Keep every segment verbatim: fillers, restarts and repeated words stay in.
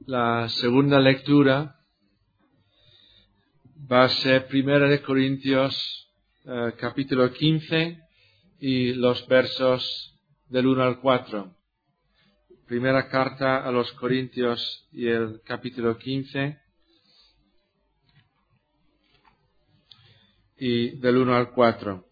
La segunda lectura va a ser Primera de Corintios, eh, capítulo quince y los versos del uno al cuatro. Primera carta a los Corintios y el capítulo quince y del uno al cuatro.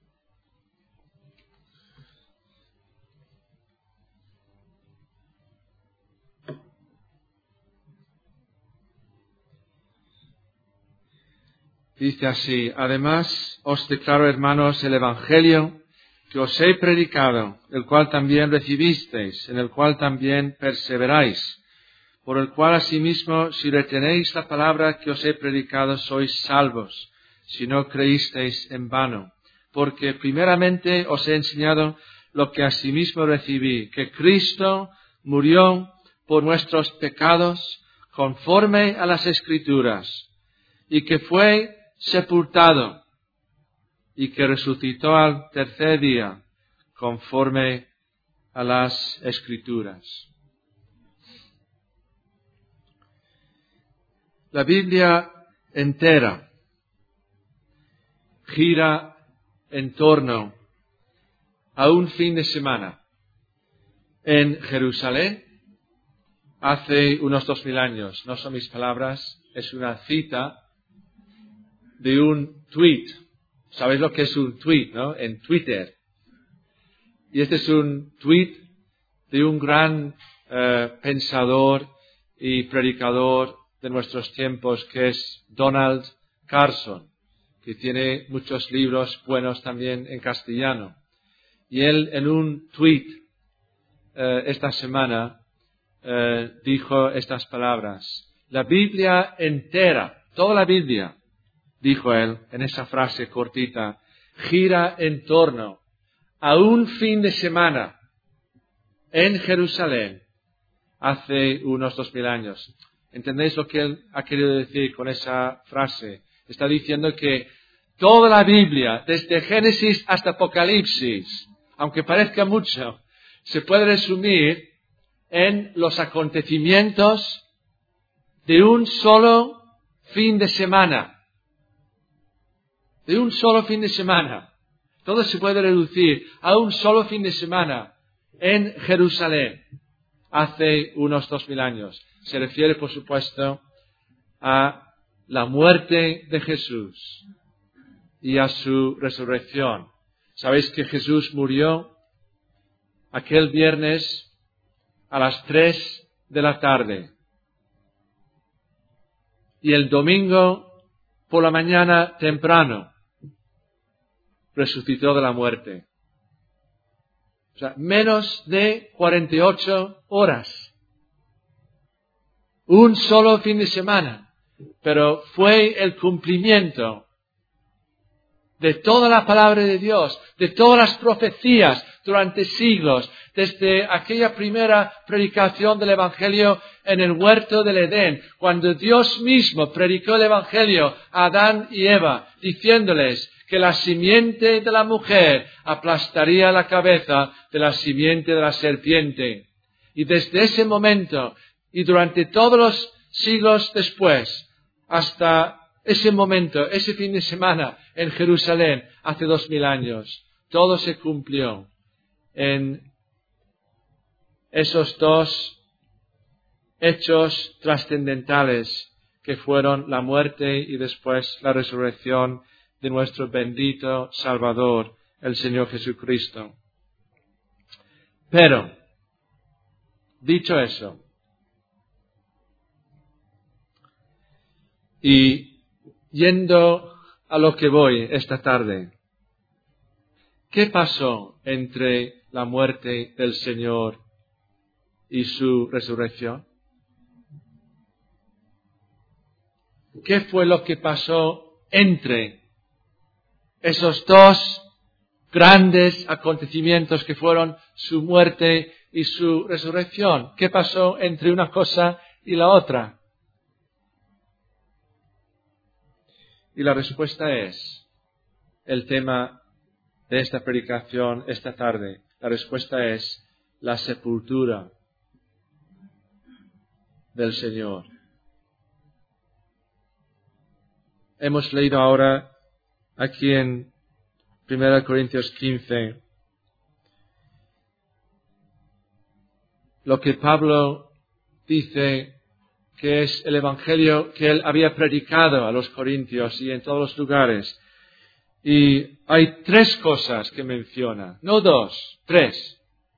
Dice así: además os declaro, hermanos, el evangelio que os he predicado, el cual también recibisteis, en el cual también perseveráis, por el cual asimismo, si retenéis la palabra que os he predicado, sois salvos, si no creísteis en vano. Porque primeramente os he enseñado lo que asimismo recibí, que Cristo murió por nuestros pecados, conforme a las Escrituras, y que fue sepultado, y que resucitó al tercer día, conforme a las Escrituras. La Biblia entera gira en torno a un fin de semana en Jerusalén hace unos dos mil años. No son mis palabras, es una cita de un tweet. ¿Sabéis lo que es un tweet, no? En Twitter. Y este es un tweet de un gran eh, pensador y predicador de nuestros tiempos, que es Donald Carson, que tiene muchos libros buenos también en castellano. Y él, en un tweet eh, esta semana, eh, dijo estas palabras: la Biblia entera, toda la Biblia, dijo él en esa frase cortita, gira en torno a un fin de semana en Jerusalén hace unos dos mil años. ¿Entendéis lo que él ha querido decir con esa frase? Está diciendo que toda la Biblia, desde Génesis hasta Apocalipsis, aunque parezca mucho, se puede resumir en los acontecimientos de un solo fin de semana. De un solo fin de semana. Todo se puede reducir a un solo fin de semana en Jerusalén hace unos dos mil años. Se refiere, por supuesto, a la muerte de Jesús y a su resurrección. Sabéis que Jesús murió aquel viernes a las tres de la tarde. Y el domingo por la mañana temprano resucitó de la muerte. O sea, menos de cuarenta y ocho horas. Un solo fin de semana. Pero fue el cumplimiento de toda la palabra de Dios, de todas las profecías durante siglos, desde aquella primera predicación del Evangelio en el huerto del Edén, cuando Dios mismo predicó el Evangelio a Adán y Eva, diciéndoles que la simiente de la mujer aplastaría la cabeza de la simiente de la serpiente. Y desde ese momento, y durante todos los siglos después, hasta ese momento, ese fin de semana en Jerusalén, hace dos mil años, todo se cumplió en esos dos hechos trascendentales que fueron la muerte y después la resurrección de nuestro bendito Salvador, el Señor Jesucristo. Pero, dicho eso, y yendo a lo que voy esta tarde, ¿qué pasó entre la muerte del Señor y su resurrección? ¿Qué fue lo que pasó entre esos dos grandes acontecimientos que fueron su muerte y su resurrección? ¿Qué pasó entre una cosa y la otra? Y la respuesta es el tema de esta predicación esta tarde. La respuesta es la sepultura. del Señor. Hemos leído ahora aquí en primera Corintios quince lo que Pablo dice que es el Evangelio que él había predicado a los corintios y en todos los lugares. Y hay tres cosas que menciona, no dos, tres.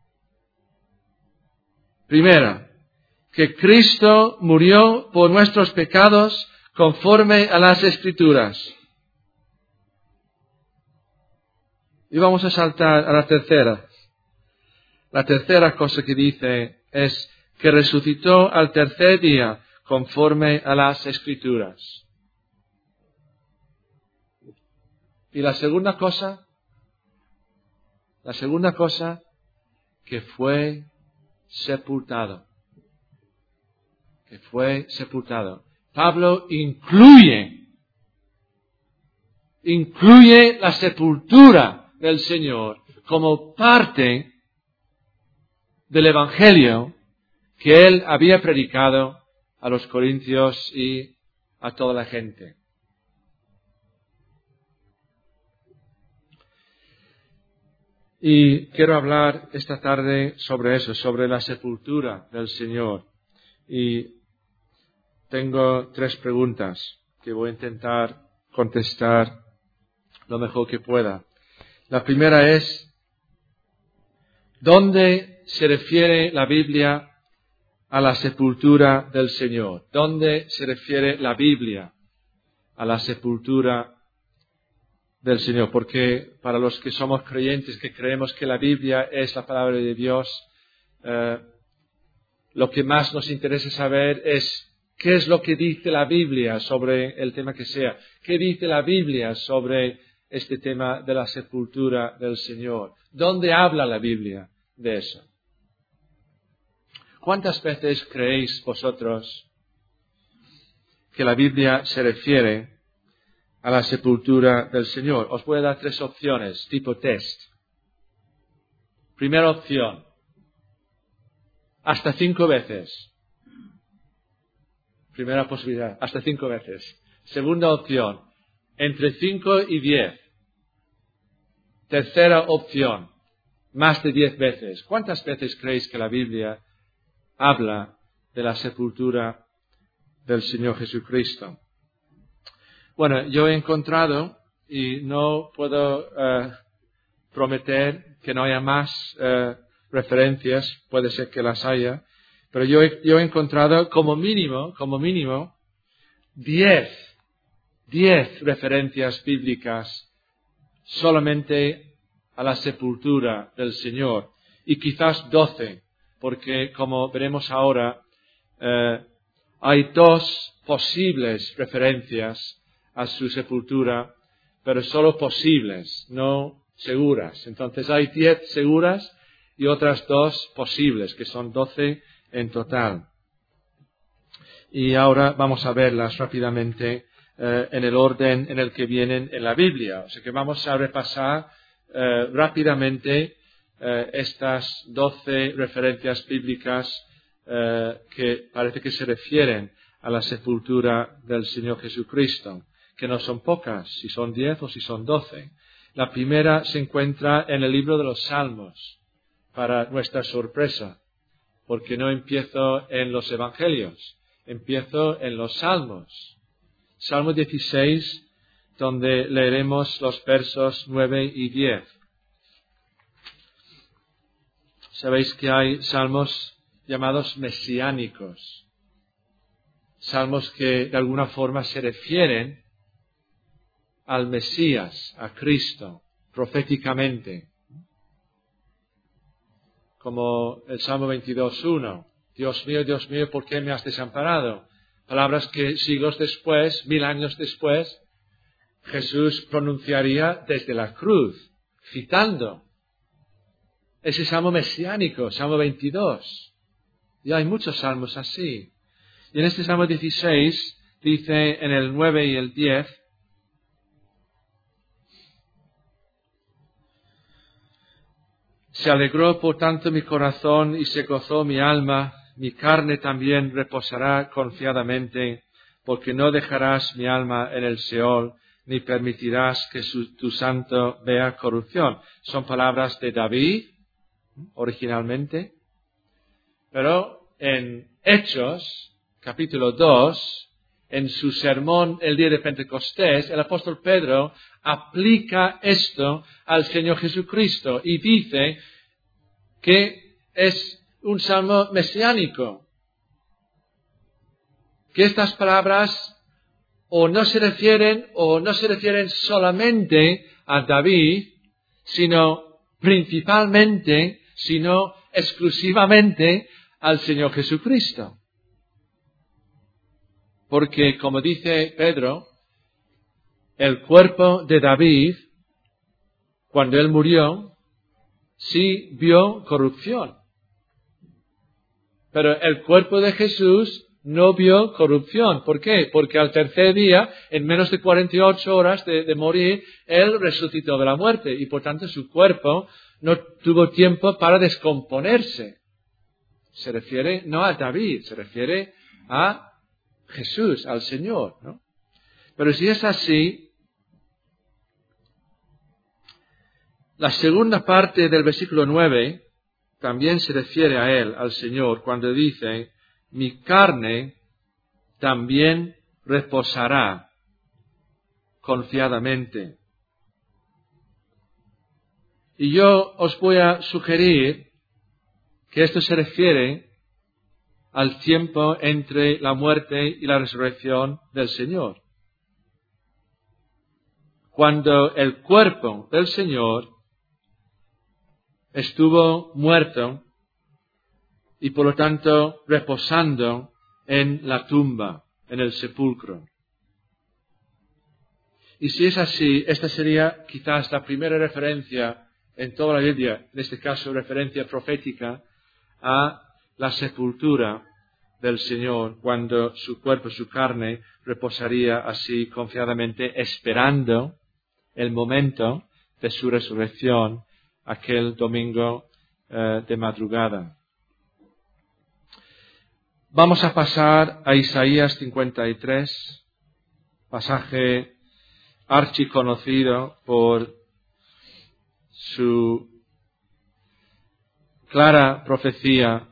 Primera, que Cristo murió por nuestros pecados conforme a las Escrituras. Y vamos a saltar a la tercera. La tercera cosa que dice es que resucitó al tercer día conforme a las Escrituras. Y la segunda cosa, la segunda cosa, que fue sepultado. Que fue sepultado. Pablo incluye, incluye la sepultura del Señor como parte del Evangelio que él había predicado a los corintios y a toda la gente. Y quiero hablar esta tarde sobre eso, sobre la sepultura del Señor. Y tengo tres preguntas que voy a intentar contestar lo mejor que pueda. La primera es, ¿dónde se refiere la Biblia a la sepultura del Señor? ¿Dónde se refiere la Biblia a la sepultura del Señor? Porque para los que somos creyentes, que creemos que la Biblia es la palabra de Dios, eh, lo que más nos interesa saber es qué es lo que dice la Biblia sobre el tema que sea. ¿Qué dice la Biblia sobre este tema de la sepultura del Señor? ¿Dónde habla la Biblia de eso? ¿Cuántas veces creéis vosotros que la Biblia se refiere a la sepultura del Señor? Os voy a dar tres opciones, tipo test. Primera opción, hasta cinco veces. Primera posibilidad, hasta cinco veces. Segunda opción, entre cinco y diez. Tercera opción, más de diez veces. ¿Cuántas veces creéis que la Biblia habla de la sepultura del Señor Jesucristo? Bueno, yo he encontrado, y no puedo uh, prometer que no haya más uh, referencias, puede ser que las haya, pero yo he, yo he encontrado como mínimo, como mínimo, diez, diez referencias bíblicas solamente a la sepultura del Señor, y quizás doce, porque como veremos ahora, uh, hay dos posibles referencias a su sepultura, pero solo posibles, no seguras. Entonces hay diez seguras y otras dos posibles, que son doce en total. Y ahora vamos a verlas rápidamente eh, en el orden en el que vienen en la Biblia. O sea que vamos a repasar eh, rápidamente eh, estas doce referencias bíblicas eh, que parece que se refieren a la sepultura del Señor Jesucristo, que no son pocas, si son diez o si son doce. La primera se encuentra en el libro de los Salmos, para nuestra sorpresa, porque no empiezo en los Evangelios, empiezo en los Salmos. Salmo dieciséis, donde leeremos los versos nueve y diez. Sabéis que hay salmos llamados mesiánicos, salmos que de alguna forma se refieren al Mesías, a Cristo, proféticamente. Como el Salmo veintidós uno. Dios mío, Dios mío, ¿por qué me has desamparado? Palabras que siglos después, mil años después, Jesús pronunciaría desde la cruz, citando ese salmo mesiánico, Salmo veintidós. Y hay muchos salmos así. Y en este Salmo dieciséis dice en el nueve y el diez, se alegró por tanto mi corazón y se gozó mi alma, mi carne también reposará confiadamente, porque no dejarás mi alma en el Seol, ni permitirás que su, tu santo vea corrupción. Son palabras de David, originalmente, pero en Hechos, capítulo dos, en su sermón el día de Pentecostés, el apóstol Pedro aplica esto al Señor Jesucristo y dice que es un salmo mesiánico, que estas palabras o no se refieren o no se refieren solamente a David, sino principalmente, sino exclusivamente al Señor Jesucristo. Porque, como dice Pedro, el cuerpo de David, cuando él murió, sí vio corrupción. Pero el cuerpo de Jesús no vio corrupción. ¿Por qué? Porque al tercer día, en menos de cuarenta y ocho horas de, de morir, él resucitó de la muerte y por tanto su cuerpo no tuvo tiempo para descomponerse. Se refiere no a David, se refiere a Jesús, al Señor, ¿no? Pero si es así, la segunda parte del versículo nueve también se refiere a Él, al Señor, cuando dice, mi carne también reposará confiadamente. Y yo os voy a sugerir que esto se refiere al tiempo entre la muerte y la resurrección del Señor. Cuando el cuerpo del Señor estuvo muerto y por lo tanto reposando en la tumba, en el sepulcro. Y si es así, esta sería quizás la primera referencia en toda la Biblia, en este caso referencia profética, a la sepultura del Señor, cuando su cuerpo, su carne, reposaría así confiadamente, esperando el momento de su resurrección, aquel domingo eh, de madrugada. Vamos a pasar a Isaías cincuenta y tres, pasaje archiconocido por su clara profecía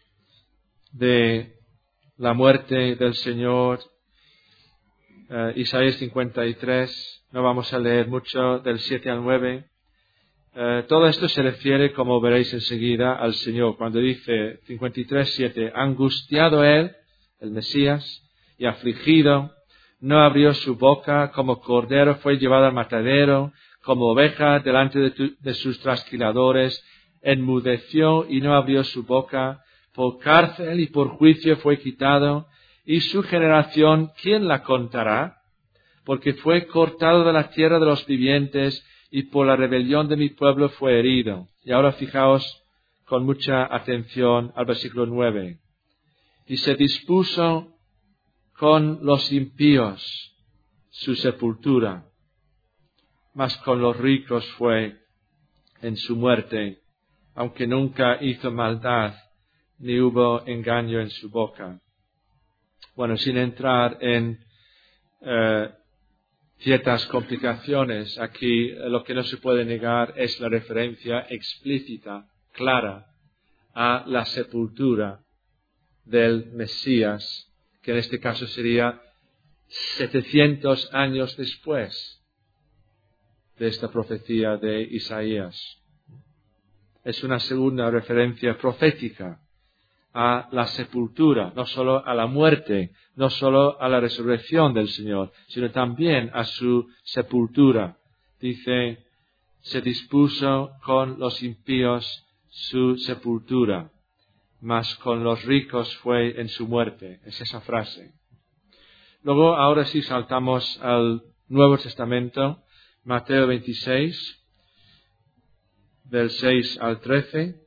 de la muerte del Señor. Uh, Isaías cincuenta y tres, no vamos a leer mucho del siete al nueve. Uh, todo esto se refiere, como veréis enseguida, al Señor. Cuando dice cincuenta y tres, siete, angustiado él, el Mesías, y afligido, no abrió su boca, como cordero fue llevado al matadero, como oveja delante de, tu, de sus trasquiladores, enmudeció y no abrió su boca, por cárcel y por juicio fue quitado, y su generación, ¿quién la contará? Porque fue cortado de la tierra de los vivientes, y por la rebelión de mi pueblo fue herido. Y ahora fijaos con mucha atención al versículo nueve. Y se dispuso con los impíos su sepultura, mas con los ricos fue en su muerte, aunque nunca hizo maldad, ni hubo engaño en su boca. Bueno, sin entrar en eh, ciertas complicaciones, aquí lo que no se puede negar es la referencia explícita, clara, a la sepultura del Mesías, que en este caso sería setecientos años después de esta profecía de Isaías. Es una segunda referencia profética a la sepultura, no solo a la muerte, no solo a la resurrección del Señor, sino también a su sepultura. Dice, se dispuso con los impíos su sepultura, mas con los ricos fue en su muerte. Es esa frase. Luego, ahora sí saltamos al Nuevo Testamento, Mateo veintiséis, del seis al trece.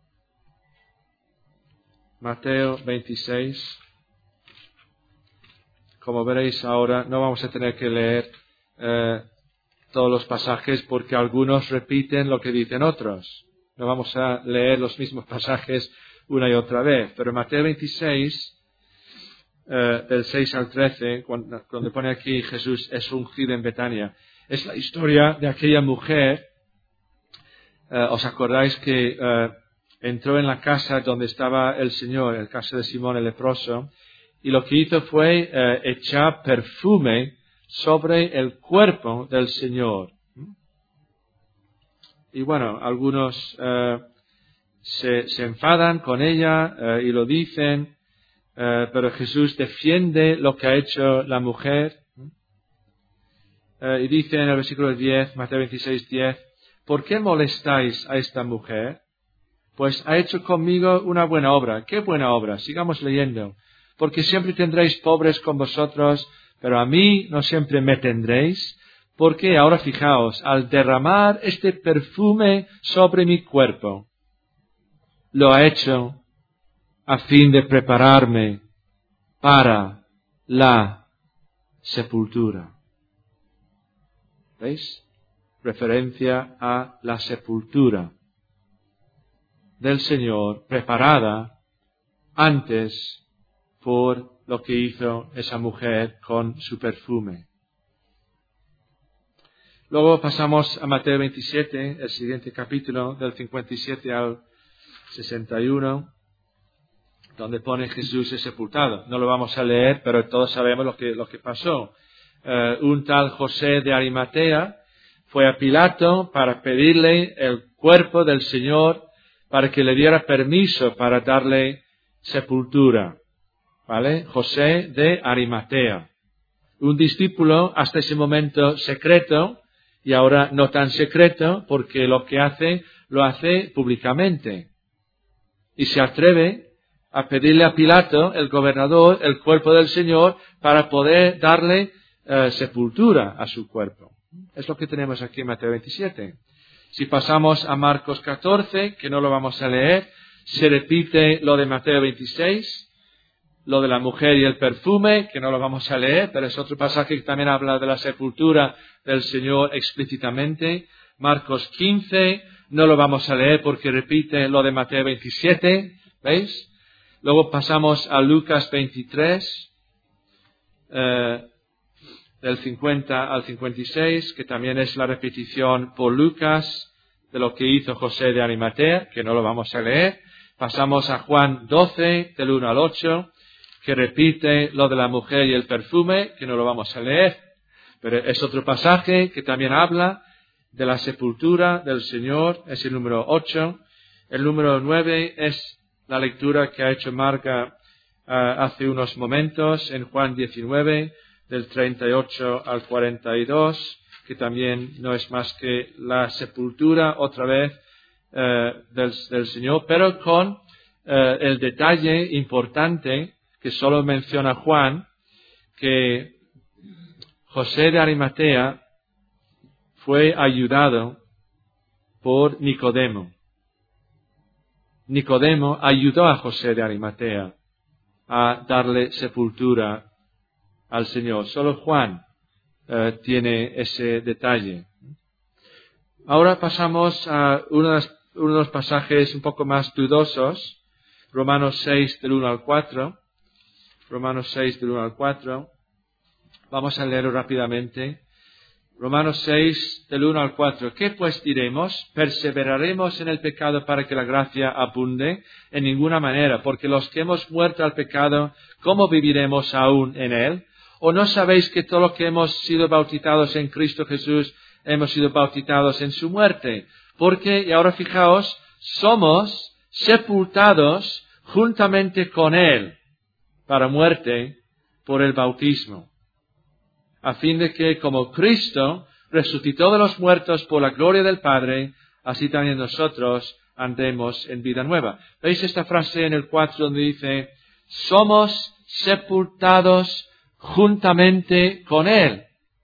Mateo veintiséis. Como veréis ahora, no vamos a tener que leer eh, todos los pasajes porque algunos repiten lo que dicen otros. No vamos a leer los mismos pasajes una y otra vez. Pero Mateo veintiséis, eh, del seis al trece, cuando, cuando pone aquí Jesús es ungido en Betania, es la historia de aquella mujer. Eh, ¿Os acordáis que eh, entró en la casa donde estaba el Señor, el caso de Simón el leproso, y lo que hizo fue eh, echar perfume sobre el cuerpo del Señor? Y bueno, algunos eh, se, se enfadan con ella eh, y lo dicen, eh, pero Jesús defiende lo que ha hecho la mujer. Eh, y dice en el versículo diez, Mateo veintiséis, diez, ¿por qué molestáis a esta mujer? Pues ha hecho conmigo una buena obra. ¿Qué buena obra? Sigamos leyendo. Porque siempre tendréis pobres con vosotros, pero a mí no siempre me tendréis. Porque ahora fijaos, al derramar este perfume sobre mi cuerpo, lo ha hecho a fin de prepararme para la sepultura. ¿Veis? Referencia a la sepultura del Señor, preparada antes por lo que hizo esa mujer con su perfume. Luego pasamos a Mateo veintisiete, el siguiente capítulo, del cincuenta y siete al sesenta y uno, donde pone Jesús es sepultado. No lo vamos a leer, pero todos sabemos lo que, lo que pasó. Uh, un tal José de Arimatea fue a Pilato para pedirle el cuerpo del Señor para que le diera permiso para darle sepultura. ¿Vale? José de Arimatea. Un discípulo hasta ese momento secreto, y ahora no tan secreto, porque lo que hace, lo hace públicamente. Y se atreve a pedirle a Pilato, el gobernador, el cuerpo del Señor, para poder darle eh, sepultura a su cuerpo. Es lo que tenemos aquí en Mateo veintisiete. Si pasamos a Marcos catorce, que no lo vamos a leer, se repite lo de Mateo veintiséis, lo de la mujer y el perfume, que no lo vamos a leer, pero es otro pasaje que también habla de la sepultura del Señor explícitamente. Marcos quince, no lo vamos a leer porque repite lo de Mateo veintisiete, ¿veis? Luego pasamos a Lucas veintitrés, eh, del cincuenta al cincuenta y seis, que también es la repetición por Lucas de lo que hizo José de Arimatea, que no lo vamos a leer. Pasamos a Juan doce, del uno al ocho, que repite lo de la mujer y el perfume, que no lo vamos a leer. Pero es otro pasaje que también habla de la sepultura del Señor, es el número ocho. El número nueve es la lectura que ha hecho Marga uh, hace unos momentos en Juan diecinueve, del treinta y ocho al cuarenta y dos, que también no es más que la sepultura otra vez uh, del, del Señor, pero con uh, el detalle importante que solo menciona Juan, que José de Arimatea fue ayudado por Nicodemo. Nicodemo ayudó a José de Arimatea a darle sepultura al Señor. Solo Juan uh, tiene ese detalle. Ahora pasamos a uno de, los, uno de los pasajes un poco más dudosos, Romanos seis, del uno al cuatro. Romanos seis, del uno al cuatro. Vamos a leerlo rápidamente. Romanos seis, del uno al cuatro. ¿Qué pues diremos? ¿Perseveraremos en el pecado para que la gracia abunde? En ninguna manera, porque los que hemos muerto al pecado, ¿cómo viviremos aún en él? ¿O no sabéis que todos los que hemos sido bautizados en Cristo Jesús, hemos sido bautizados en su muerte? Porque, y ahora fijaos, somos sepultados juntamente con él para muerte por el bautismo, a fin de que como Cristo resucitó de los muertos por la gloria del Padre, así también nosotros andemos en vida nueva. ¿Veis esta frase en el cuatro donde dice, somos sepultados juntamente con Él?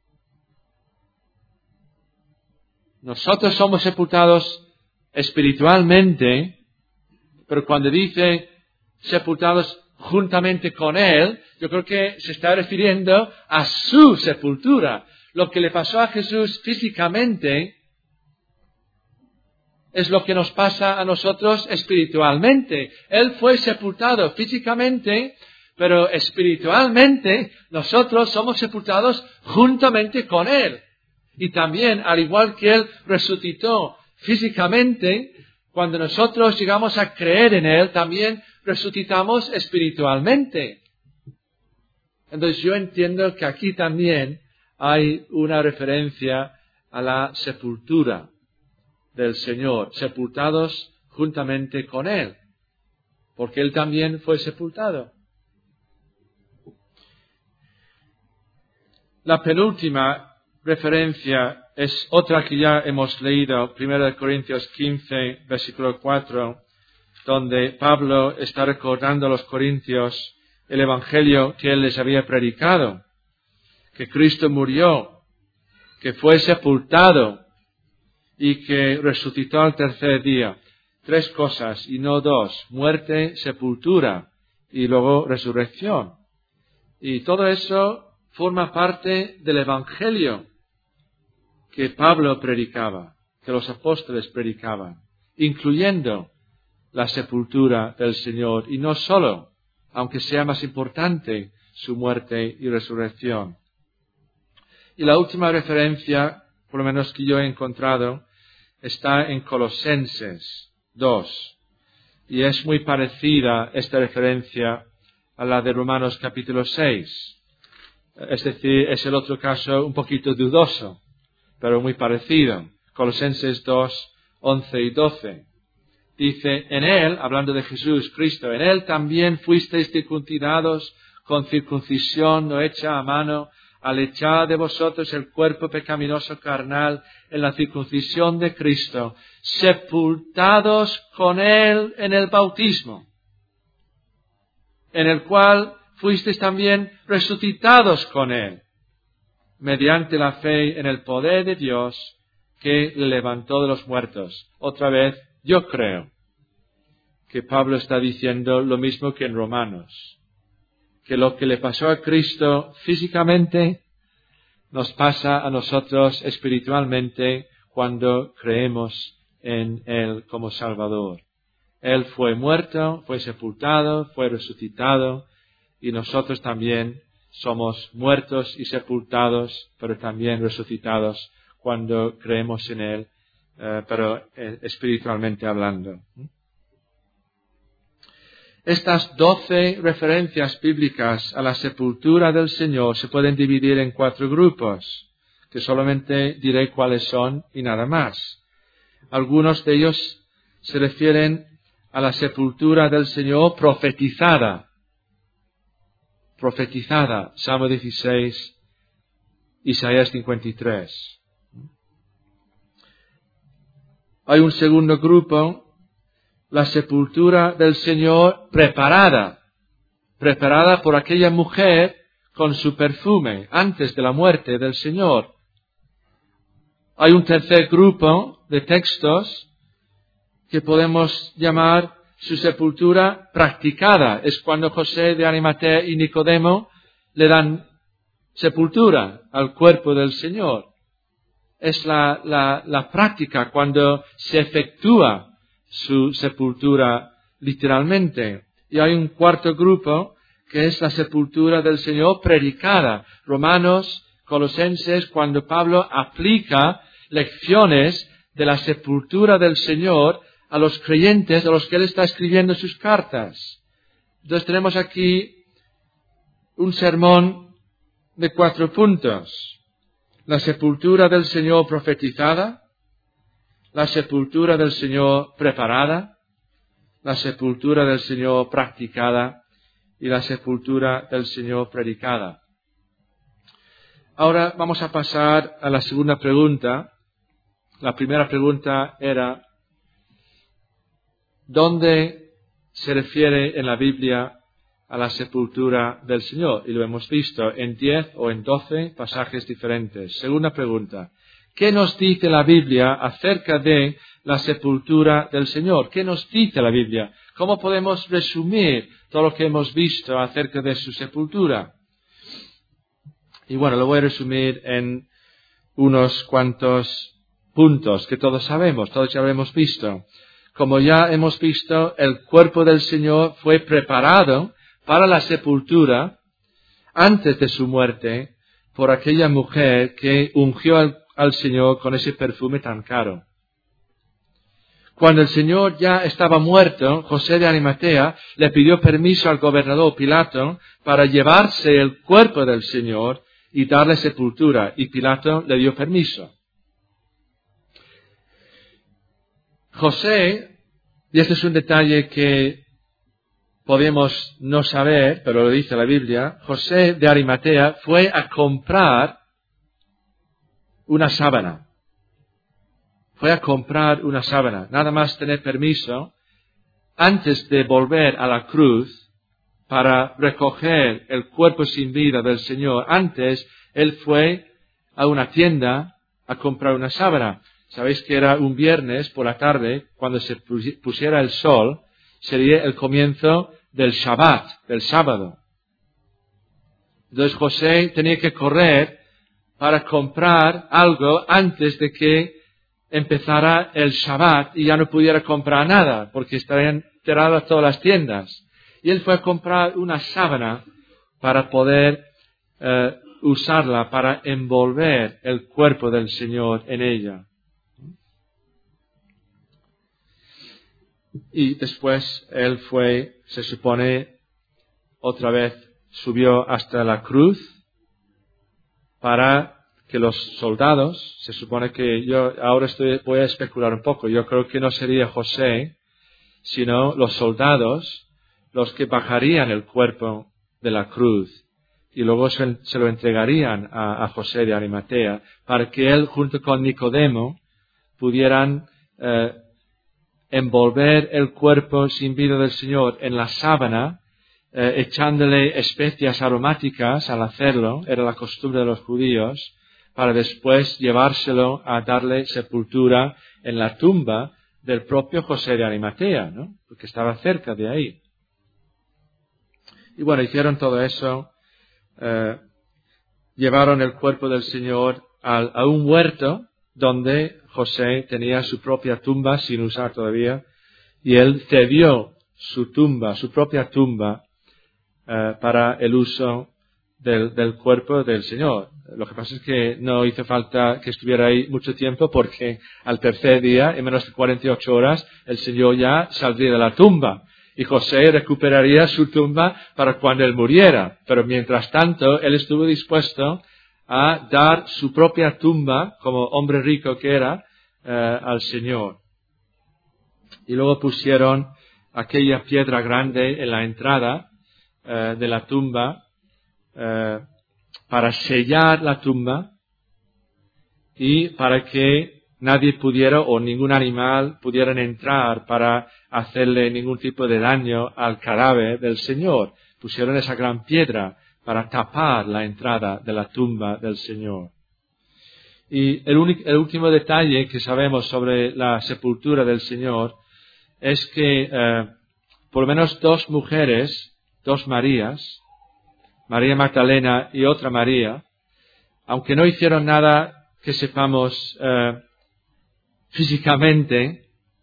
Nosotros somos sepultados espiritualmente, pero cuando dice sepultados juntamente con Él, yo creo que se está refiriendo a su sepultura. Lo que le pasó a Jesús físicamente es lo que nos pasa a nosotros espiritualmente. Él fue sepultado físicamente, pero espiritualmente nosotros somos sepultados juntamente con Él. Y también, al igual que Él resucitó físicamente, cuando nosotros llegamos a creer en Él, también resucitamos espiritualmente. Entonces yo entiendo que aquí también hay una referencia a la sepultura del Señor, sepultados juntamente con Él, porque Él también fue sepultado. La penúltima referencia es otra que ya hemos leído, primera de Corintios quince, versículo cuatro, donde Pablo está recordando a los corintios el evangelio que él les había predicado, que Cristo murió, que fue sepultado y que resucitó al tercer día. Tres cosas y no dos: muerte, sepultura y luego resurrección. Y todo eso forma parte del evangelio que Pablo predicaba, que los apóstoles predicaban, incluyendo la sepultura del Señor, y no solo, aunque sea más importante, su muerte y resurrección. Y la última referencia, por lo menos que yo he encontrado, está en Colosenses dos, y es muy parecida esta referencia a la de Romanos capítulo seis. Es decir, es el otro caso un poquito dudoso, pero muy parecido. Colosenses dos, once y doce. Dice, en Él, hablando de Jesús, Cristo, en Él también fuisteis circuncidados con circuncisión no hecha a mano, al echar de vosotros el cuerpo pecaminoso carnal en la circuncisión de Cristo, sepultados con Él en el bautismo, en el cual fuisteis también resucitados con Él, mediante la fe en el poder de Dios que le levantó de los muertos. Otra vez, yo creo que Pablo está diciendo lo mismo que en Romanos, que lo que le pasó a Cristo físicamente nos pasa a nosotros espiritualmente cuando creemos en Él como Salvador. Él fue muerto, fue sepultado, fue resucitado, y nosotros también somos muertos y sepultados, pero también resucitados cuando creemos en Él, eh, pero eh, espiritualmente hablando. Estas doce referencias bíblicas a la sepultura del Señor se pueden dividir en cuatro grupos, que solamente diré cuáles son y nada más. Algunos de ellos se refieren a la sepultura del Señor profetizada. Profetizada, Salmo dieciséis, Isaías cincuenta y tres. Hay un segundo grupo, la sepultura del Señor preparada, preparada por aquella mujer con su perfume antes de la muerte del Señor. Hay un tercer grupo de textos que podemos llamar su sepultura practicada. Es cuando José de Arimatea y Nicodemo le dan sepultura al cuerpo del Señor. Es la, la, la práctica cuando se efectúa su sepultura literalmente. Y hay un cuarto grupo que es la sepultura del Señor predicada. Romanos, Colosenses, cuando Pablo aplica lecciones de la sepultura del Señor a los creyentes a los que él está escribiendo sus cartas. Entonces tenemos aquí un sermón de cuatro puntos. La sepultura del Señor profetizada, la sepultura del Señor preparada, la sepultura del Señor practicada y la sepultura del Señor predicada. Ahora vamos a pasar a la segunda pregunta. La primera pregunta era, ¿dónde se refiere en la Biblia a la sepultura del Señor? Y lo hemos visto en diez o en doce pasajes diferentes. Segunda pregunta, ¿qué nos dice la Biblia acerca de la sepultura del Señor? ¿Qué nos dice la Biblia? ¿Cómo podemos resumir todo lo que hemos visto acerca de su sepultura? Y bueno, lo voy a resumir en unos cuantos puntos que todos sabemos, todos ya lo hemos visto. Como ya hemos visto, el cuerpo del Señor fue preparado para la sepultura antes de su muerte por aquella mujer que ungió al, al Señor con ese perfume tan caro. Cuando el Señor ya estaba muerto, José de Arimatea le pidió permiso al gobernador Pilato para llevarse el cuerpo del Señor y darle sepultura, y Pilato le dio permiso. José, y este es un detalle que podemos no saber, pero lo dice la Biblia, José de Arimatea fue a comprar una sábana. Fue a comprar una sábana, nada más tener permiso, antes de volver a la cruz para recoger el cuerpo sin vida del Señor. Antes, él fue a una tienda a comprar una sábana. Sabéis que era un viernes por la tarde, cuando se pusiera el sol, sería el comienzo del Shabbat, del sábado. Entonces José tenía que correr para comprar algo antes de que empezara el Shabbat y ya no pudiera comprar nada, porque estarían cerradas todas las tiendas. Y él fue a comprar una sábana para poder eh, usarla, para envolver el cuerpo del Señor en ella. Y después él fue, se supone, otra vez subió hasta la cruz para que los soldados, se supone que yo ahora estoy, voy a especular un poco, yo creo que no sería José, sino los soldados los que bajarían el cuerpo de la cruz y luego se, se lo entregarían a, a José de Arimatea para que él junto con Nicodemo pudieran eh, envolver el cuerpo sin vida del Señor en la sábana, eh, echándole especias aromáticas al hacerlo, era la costumbre de los judíos, para después llevárselo a darle sepultura en la tumba del propio José de Arimatea, ¿no? Porque estaba cerca de ahí. Y bueno, hicieron todo eso, eh, llevaron el cuerpo del Señor al, a un huerto donde José tenía su propia tumba sin usar todavía, y él cedió su tumba, su propia tumba, eh, para el uso del, del cuerpo del Señor. Lo que pasa es que no hizo falta que estuviera ahí mucho tiempo, porque al tercer día, en menos de cuarenta y ocho horas, el Señor ya saldría de la tumba y José recuperaría su tumba para cuando él muriera. Pero mientras tanto, él estuvo dispuesto a dar su propia tumba, como hombre rico que era, eh, al Señor. Y luego pusieron aquella piedra grande en la entrada eh, de la tumba, eh, para sellar la tumba y para que nadie pudiera o ningún animal pudieran entrar para hacerle ningún tipo de daño al cadáver del Señor. Pusieron esa gran piedra para tapar la entrada de la tumba del Señor. Y el, único, el último detalle que sabemos sobre la sepultura del Señor es que eh, por lo menos dos mujeres, dos Marías, María Magdalena y otra María, aunque no hicieron nada que sepamos eh, físicamente,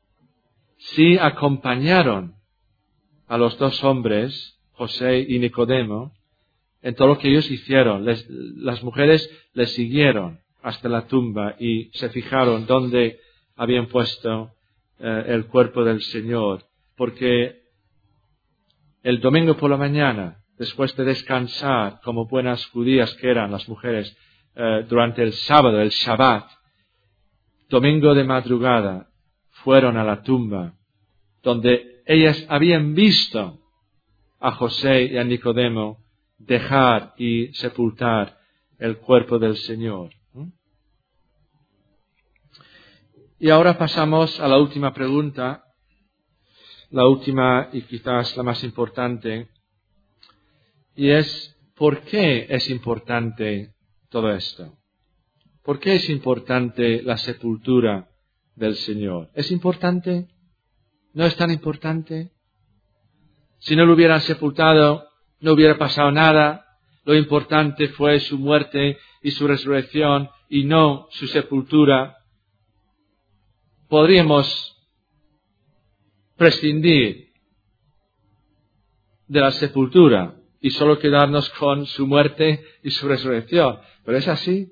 sí acompañaron a los dos hombres, José y Nicodemo, en todo lo que ellos hicieron. Les, las mujeres les siguieron hasta la tumba y se fijaron dónde habían puesto eh, el cuerpo del Señor, porque el domingo por la mañana, después de descansar como buenas judías que eran las mujeres, eh, durante el sábado, el Shabbat, domingo de madrugada, fueron a la tumba, donde ellas habían visto a José y a Nicodemo dejar y sepultar el cuerpo del Señor. Y ahora pasamos a la última pregunta, la última y quizás la más importante, y es, ¿por qué es importante todo esto? ¿Por qué es importante la sepultura del Señor? ¿Es importante? ¿No es tan importante? Si no lo hubieran sepultado, no hubiera pasado nada. Lo importante fue su muerte y su resurrección y no su sepultura. podríamos prescindir de la sepultura y solo quedarnos con su muerte y su resurrección. ¿Pero es así?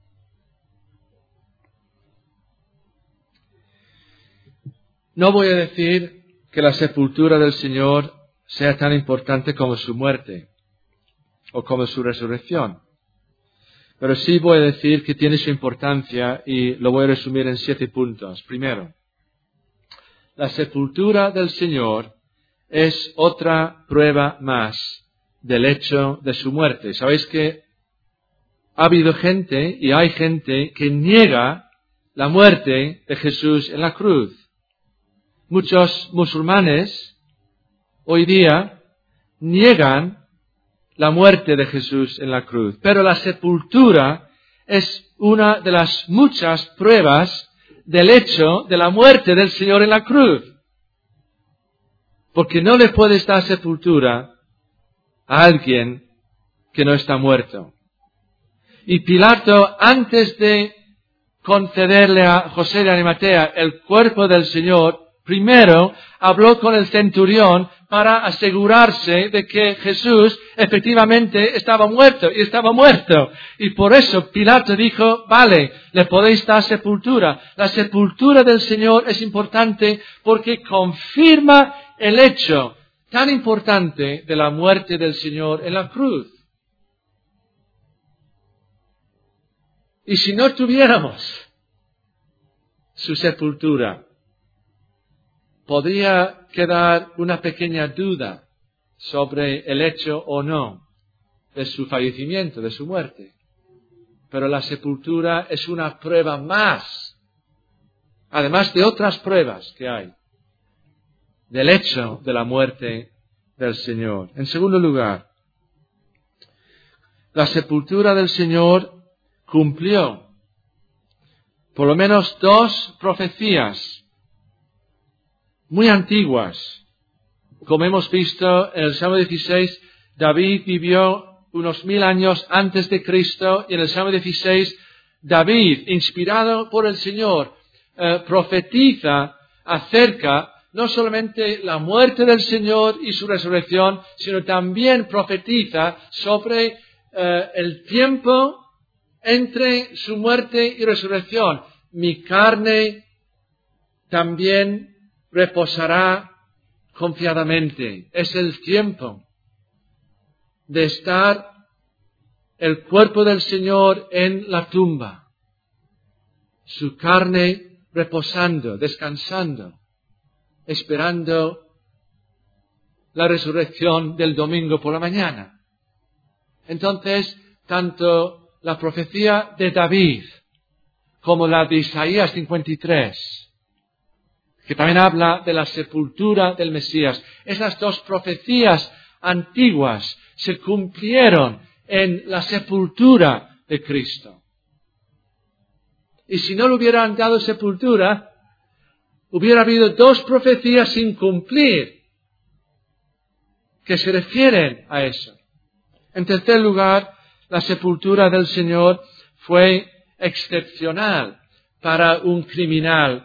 No voy a decir que la sepultura del Señor sea tan importante como su muerte o como su resurrección. Pero sí voy a decir que tiene su importancia y lo voy a resumir en siete puntos. Primero, la sepultura del Señor es otra prueba más del hecho de su muerte. Sabéis que ha habido gente y hay gente que niega la muerte de Jesús en la cruz. Muchos musulmanes hoy día niegan la muerte de Jesús en la cruz. Pero la sepultura es una de las muchas pruebas del hecho de la muerte del Señor en la cruz. Porque no le puede dar sepultura a alguien que no está muerto. Y Pilato, antes de concederle a José de Arimatea el cuerpo del Señor, primero habló con el centurión para asegurarse de que Jesús efectivamente estaba muerto, y estaba muerto. Y por eso Pilato dijo, vale, le podéis dar sepultura. La sepultura del Señor es importante porque confirma el hecho tan importante de la muerte del Señor en la cruz. Y si no tuviéramos su sepultura, podría quedar una pequeña duda sobre el hecho o no de su fallecimiento, de su muerte. Pero la sepultura es una prueba más, además de otras pruebas que hay, del hecho de la muerte del Señor. En segundo lugar, la sepultura del Señor cumplió por lo menos dos profecías muy antiguas. Como hemos visto en el Salmo dieciséis, David vivió unos mil años antes de Cristo, y en el Salmo dieciséis, David, inspirado por el Señor, eh, profetiza acerca no solamente la muerte del Señor y su resurrección, sino también profetiza sobre eh, el tiempo entre su muerte y resurrección. Mi carne también reposará confiadamente. Es el tiempo de estar el cuerpo del Señor en la tumba, su carne reposando, descansando, esperando la resurrección del domingo por la mañana. Entonces, tanto la profecía de David como la de Isaías cincuenta y tres, que también habla de la sepultura del Mesías, esas dos profecías antiguas se cumplieron en la sepultura de Cristo. Y si no le hubieran dado sepultura, hubiera habido dos profecías sin cumplir que se refieren a eso. En tercer lugar, la sepultura del Señor fue excepcional para un criminal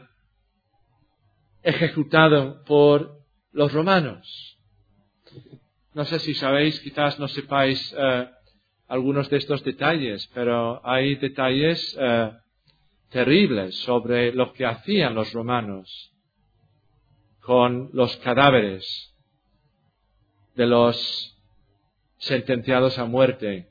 ejecutado por los romanos. No sé si sabéis, quizás no sepáis eh, algunos de estos detalles, pero hay detalles eh, terribles sobre lo que hacían los romanos con los cadáveres de los sentenciados a muerte.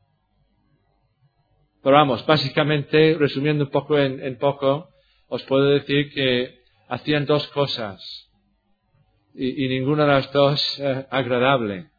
Pero vamos, básicamente, resumiendo un poco en, en poco, os puedo decir que hacían dos cosas y, y ninguna de las dos eh, agradable.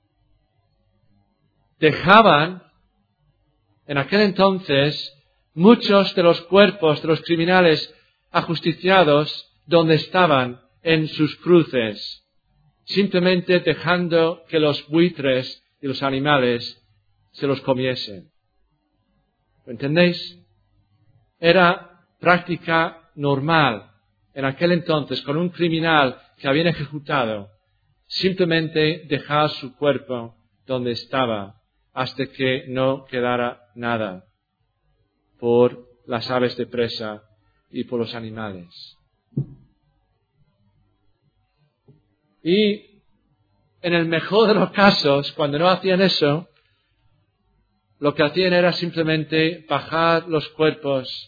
Dejaban, en aquel entonces, muchos de los cuerpos de los criminales ajusticiados donde estaban en sus cruces, simplemente dejando que los buitres y los animales se los comiesen. ¿Lo entendéis? Era práctica normal en aquel entonces, con un criminal que habían ejecutado, simplemente dejar su cuerpo donde estaba hasta que no quedara nada por las aves de presa y por los animales. Y en el mejor de los casos, cuando no hacían eso, lo que hacían era simplemente bajar los cuerpos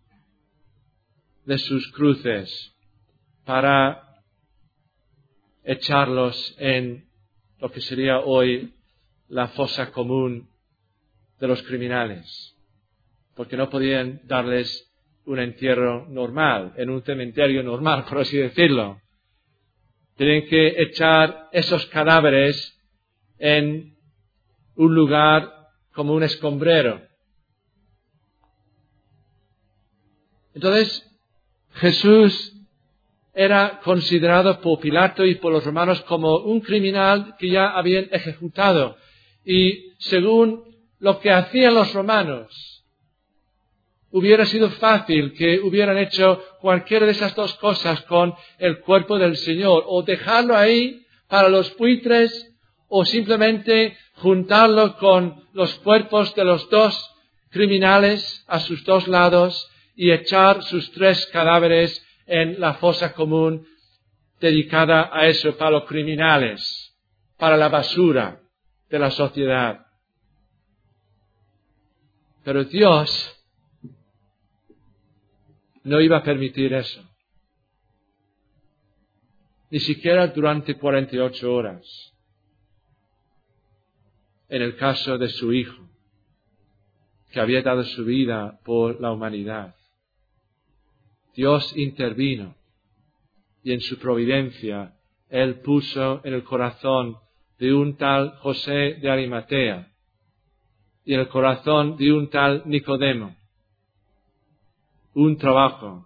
de sus cruces para echarlos en lo que sería hoy la fosa común de los criminales, porque no podían darles un entierro normal, en un cementerio normal, por así decirlo. Tenían que echar esos cadáveres en un lugar como un escombrero. Entonces, Jesús era considerado por Pilato y por los romanos como un criminal que ya habían ejecutado. Y según lo que hacían los romanos, hubiera sido fácil que hubieran hecho cualquiera de esas dos cosas con el cuerpo del Señor, o dejarlo ahí para los buitres, o simplemente juntarlo con los cuerpos de los dos criminales a sus dos lados y echar sus tres cadáveres en la fosa común dedicada a eso, para los criminales, para la basura de la sociedad. Pero Dios no iba a permitir eso, ni siquiera durante cuarenta y ocho horas, en el caso de su Hijo, que había dado su vida por la humanidad. Dios intervino y en su providencia Él puso en el corazón de un tal José de Arimatea y en el corazón de un tal Nicodemo un trabajo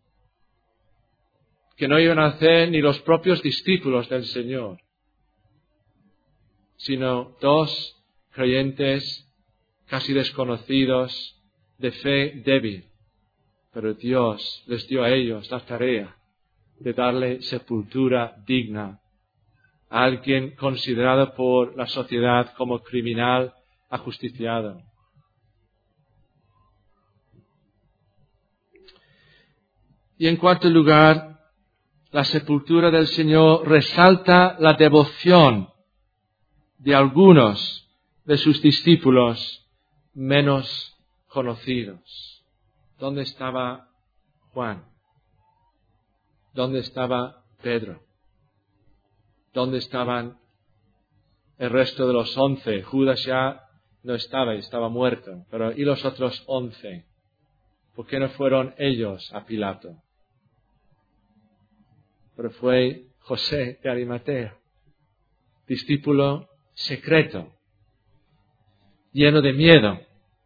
que no iban a hacer ni los propios discípulos del Señor, sino dos creyentes casi desconocidos, de fe débil. Pero Dios les dio a ellos la tarea de darle sepultura digna a alguien considerado por la sociedad como criminal ajusticiado. Y en cuarto lugar, la sepultura del Señor resalta la devoción de algunos de sus discípulos menos conocidos. ¿Dónde estaba Juan? ¿Dónde estaba Pedro? ¿Dónde estaban el resto de los once? Judas ya no estaba y estaba muerto. Pero ¿y los otros once? ¿Por qué no fueron ellos a Pilato? Pero fue José de Arimatea, discípulo secreto, lleno de miedo,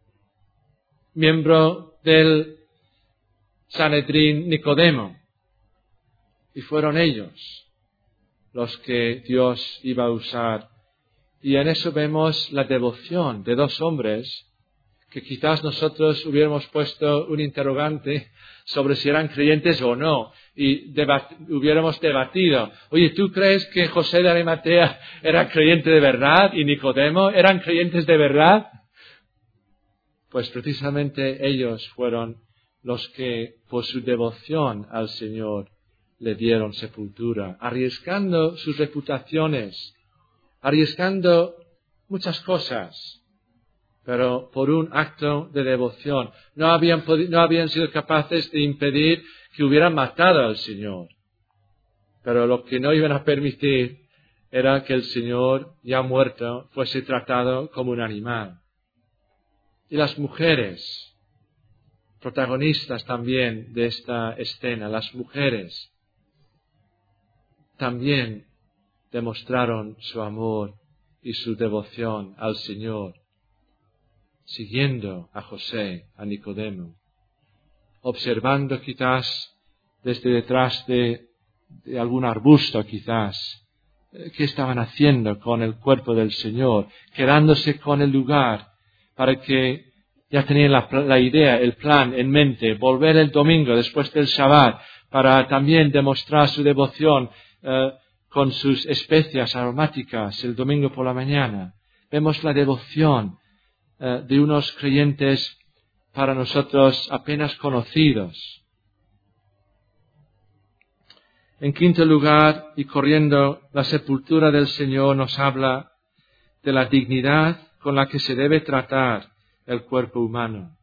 miembro del Sanedrín Nicodemo, y fueron ellos los que Dios iba a usar. Y en eso vemos la devoción de dos hombres que quizás nosotros hubiéramos puesto un interrogante sobre si eran creyentes o no, y debat- hubiéramos debatido, oye, ¿tú crees que José de Arimatea era creyente de verdad y Nicodemo eran creyentes de verdad? Pues precisamente ellos fueron los que, por su devoción al Señor, le dieron sepultura, arriesgando sus reputaciones, arriesgando muchas cosas, pero por un acto de devoción. No habían, podi- no habían sido capaces de impedir que hubieran matado al Señor. Pero lo que no iban a permitir era que el Señor, ya muerto, fuese tratado como un animal. Y las mujeres, protagonistas también de esta escena, las mujeres, también demostraron su amor y su devoción al Señor, siguiendo a José, a Nicodemo, observando quizás desde detrás de, de algún arbusto quizás, eh, qué estaban haciendo con el cuerpo del Señor, quedándose con el lugar para que ya tenían la, la idea, el plan en mente, volver el domingo después del Shabbat para también demostrar su devoción eh, con sus especias aromáticas el domingo por la mañana. Vemos la devoción eh, de unos creyentes para nosotros apenas conocidos. En quinto lugar, y corriendo, la sepultura del Señor nos habla de la dignidad con la que se debe tratar el cuerpo humano.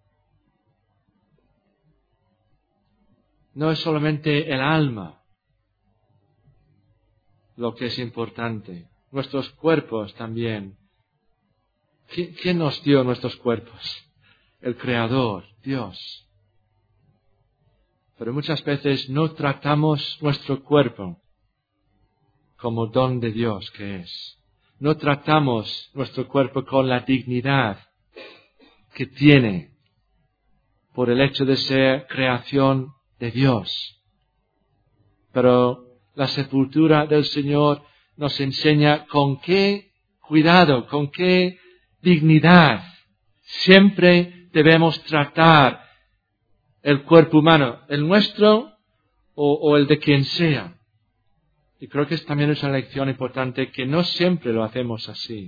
No es solamente el alma lo que es importante, nuestros cuerpos también. ¿Quién nos dio nuestros cuerpos? El Creador, Dios. Pero muchas veces no tratamos nuestro cuerpo como don de Dios que es. No tratamos nuestro cuerpo con la dignidad que tiene por el hecho de ser creación de Dios. Pero la sepultura del Señor nos enseña con qué cuidado, con qué dignidad siempre debemos tratar el cuerpo humano, el nuestro o, o el de quien sea. Y creo que es también es una lección importante que no siempre lo hacemos así.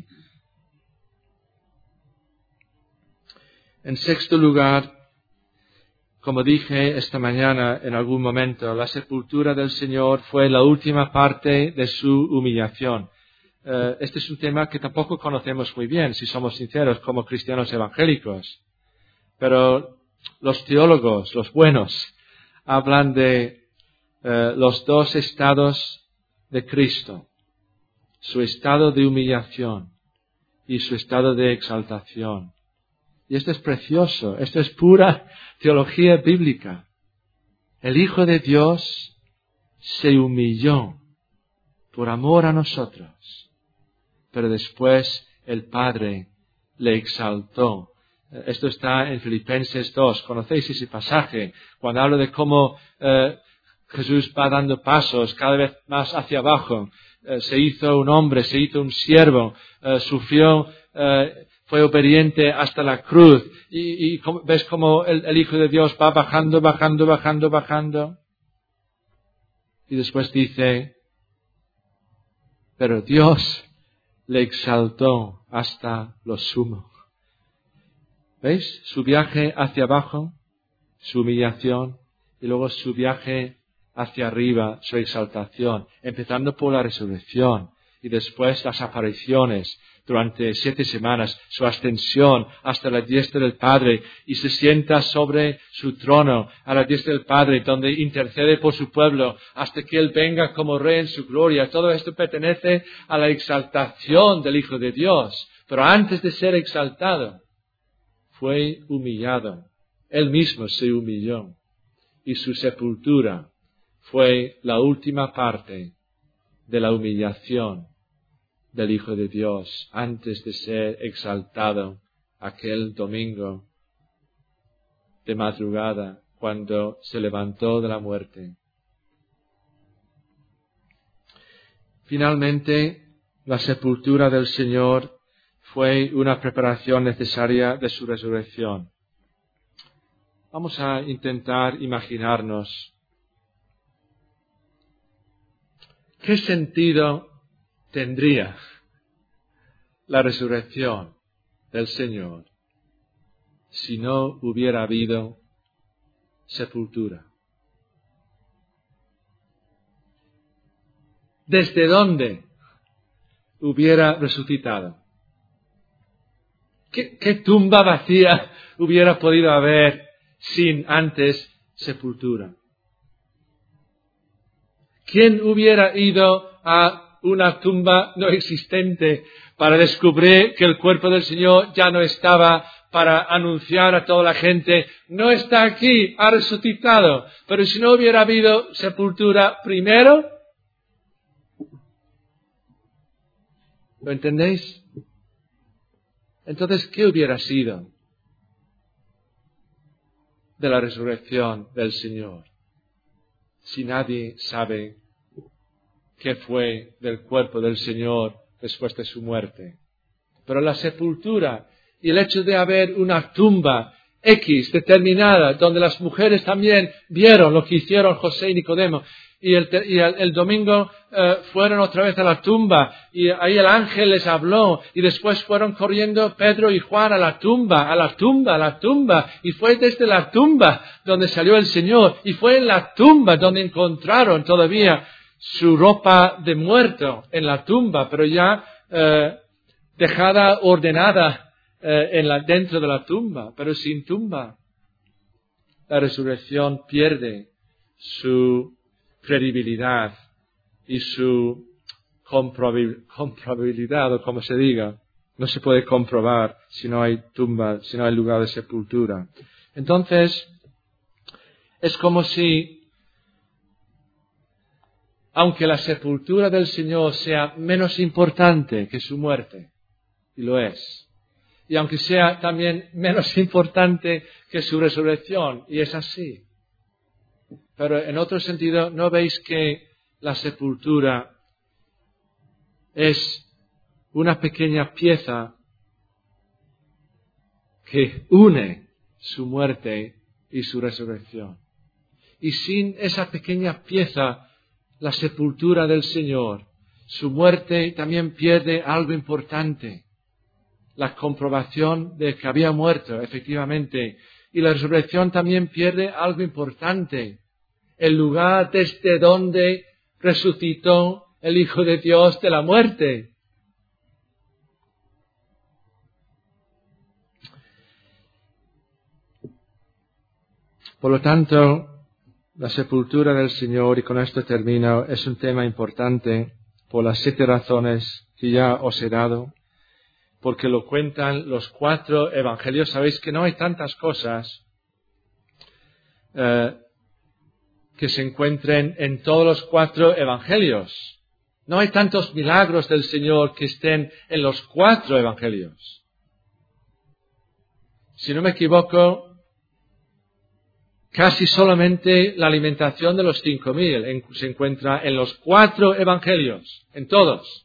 En sexto lugar, como dije esta mañana en algún momento, la sepultura del Señor fue la última parte de su humillación. Uh, este es un tema que tampoco conocemos muy bien, si somos sinceros, como cristianos evangélicos. Pero los teólogos, los buenos, hablan de uh, los dos estados de Cristo. Su estado de humillación y su estado de exaltación. Y esto es precioso, esto es pura teología bíblica. El Hijo de Dios se humilló por amor a nosotros, pero después el Padre le exaltó. Esto está en Filipenses dos. ¿Conocéis ese pasaje? Cuando habla de cómo eh, Jesús va dando pasos cada vez más hacia abajo. Eh, se hizo un hombre, se hizo un siervo, eh, sufrió, eh, fue obediente hasta la cruz. Y, y ves cómo el, el Hijo de Dios va bajando, bajando, bajando, bajando. Y después dice, pero Dios le exaltó hasta lo sumo. ¿Veis? Su viaje hacia abajo, su humillación, y luego su viaje hacia arriba, su exaltación, empezando por la resurrección, y después las apariciones durante siete semanas, su ascensión hasta la diestra del Padre, y se sienta sobre su trono a la diestra del Padre, donde intercede por su pueblo, hasta que Él venga como Rey en su gloria. Todo esto pertenece a la exaltación del Hijo de Dios. Pero antes de ser exaltado, fue humillado. Él mismo se humilló. Y su sepultura fue la última parte de la humillación del Hijo de Dios antes de ser exaltado aquel domingo de madrugada cuando se levantó de la muerte. Finalmente, la sepultura del Señor fue una preparación necesaria de su resurrección. Vamos a intentar imaginarnos qué sentido tendría la resurrección del Señor si no hubiera habido sepultura. ¿Desde dónde hubiera resucitado? ¿Qué, qué tumba vacía hubiera podido haber sin antes sepultura? ¿Quién hubiera ido a una tumba no existente para descubrir que el cuerpo del Señor ya no estaba, para anunciar a toda la gente, no está aquí, ha resucitado? Pero si no hubiera habido sepultura primero, ¿lo entendéis? Entonces, ¿qué hubiera sido de la resurrección del Señor si nadie sabe qué fue del cuerpo del Señor después de su muerte? Pero la sepultura y el hecho de haber una tumba X determinada, donde las mujeres también vieron lo que hicieron José y Nicodemo, Y el, y el, el domingo eh, fueron otra vez a la tumba y ahí el ángel les habló y después fueron corriendo Pedro y Juan a la tumba, a la tumba, a la tumba. Y fue desde la tumba donde salió el Señor y fue en la tumba donde encontraron todavía su ropa de muerto en la tumba, pero ya eh, dejada ordenada eh, en la, dentro de la tumba, pero sin tumba. La resurrección pierde su credibilidad y su comprobabilidad, o como se diga. No se puede comprobar si no hay tumba, si no hay lugar de sepultura. Entonces, es como si, aunque la sepultura del Señor sea menos importante que su muerte, y lo es, y aunque sea también menos importante que su resurrección, y es así. Pero en otro sentido, ¿no veis que la sepultura es una pequeña pieza que une su muerte y su resurrección? Y sin esa pequeña pieza, la sepultura del Señor, su muerte también pierde algo importante. La comprobación de que había muerto, efectivamente. Y la resurrección también pierde algo importante. El lugar desde donde resucitó el Hijo de Dios de la muerte. Por lo tanto, la sepultura del Señor, y con esto termino, es un tema importante por las siete razones que ya os he dado, porque lo cuentan los cuatro evangelios. Sabéis que no hay tantas cosas eh, que se encuentren en todos los cuatro evangelios. No hay tantos milagros del Señor que estén en los cuatro evangelios. Si no me equivoco, casi solamente la alimentación de los cinco mil se encuentra en los cuatro evangelios, en todos.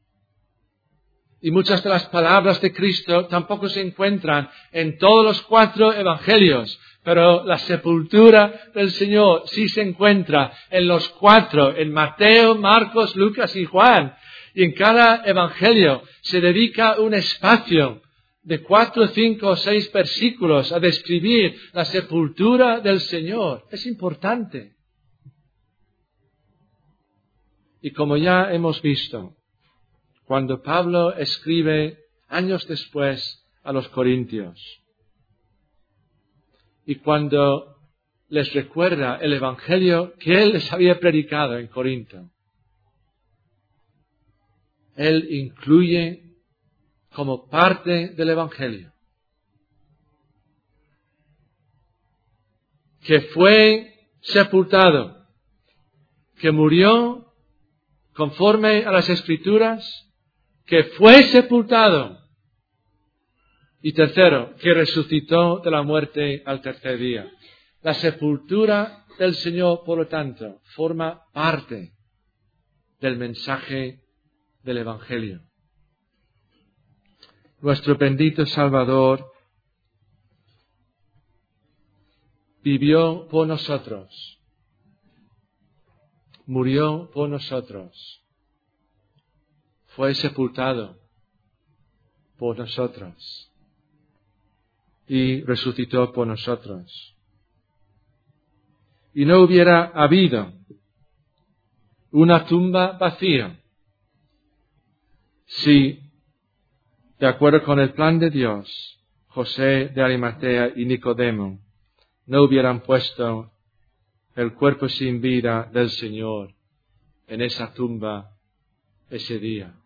Y muchas de las palabras de Cristo tampoco se encuentran en todos los cuatro evangelios. Pero la sepultura del Señor sí se encuentra en los cuatro, en Mateo, Marcos, Lucas y Juan. Y en cada evangelio se dedica un espacio de cuatro, cinco o seis versículos a describir la sepultura del Señor. Es importante. Y como ya hemos visto, cuando Pablo escribe años después a los Corintios, y cuando les recuerda el evangelio que él les había predicado en Corinto, él incluye como parte del evangelio que fue sepultado, que murió conforme a las Escrituras, que fue sepultado. Y tercero, que resucitó de la muerte al tercer día. La sepultura del Señor, por lo tanto, forma parte del mensaje del Evangelio. Nuestro bendito Salvador vivió por nosotros, murió por nosotros, fue sepultado por nosotros y resucitó por nosotros. Y no hubiera habido una tumba vacía si, de acuerdo con el plan de Dios, José de Arimatea y Nicodemo no hubieran puesto el cuerpo sin vida del Señor en esa tumba ese día.